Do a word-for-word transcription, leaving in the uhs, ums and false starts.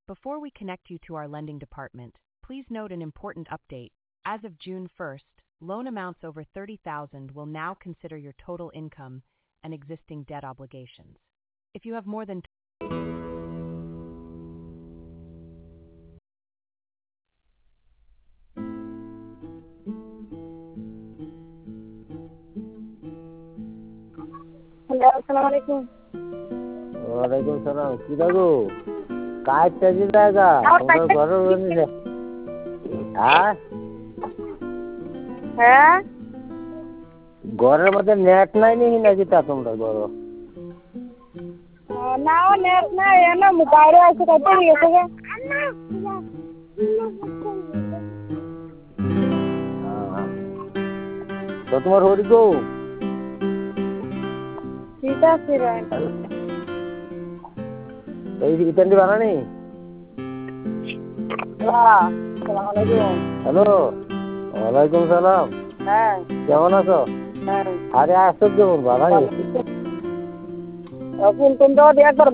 Before we connect you to our lending department, please note an important update. As of June first, loan amounts over thirty thousand will now consider your total income and existing debt obligations. If you have more than hello, আসসালামু আলাইকুম। ওয়ালাইকুম সালাম। কি রাখো কাজটা যে জায়গা তোমার ঘরের রয়েছে হ্যাঁ হ্যাঁ ঘরের মধ্যে নেট নাই নাকি নাকি তা তোমরা ঘর না নেট নাই এনে বাইরে আছে কত গেছে গে তো তোমার হরি গো ঠিক আছে রে এই ইতান্ডি বানানি আসসালামু আলাইকুম। হ্যালো ওয়ালাইকুম সালাম। হ্যাঁ কেমন আছো? হ্যাঁ আরে আসো কেমন বানানি এখন কোন দাও একবার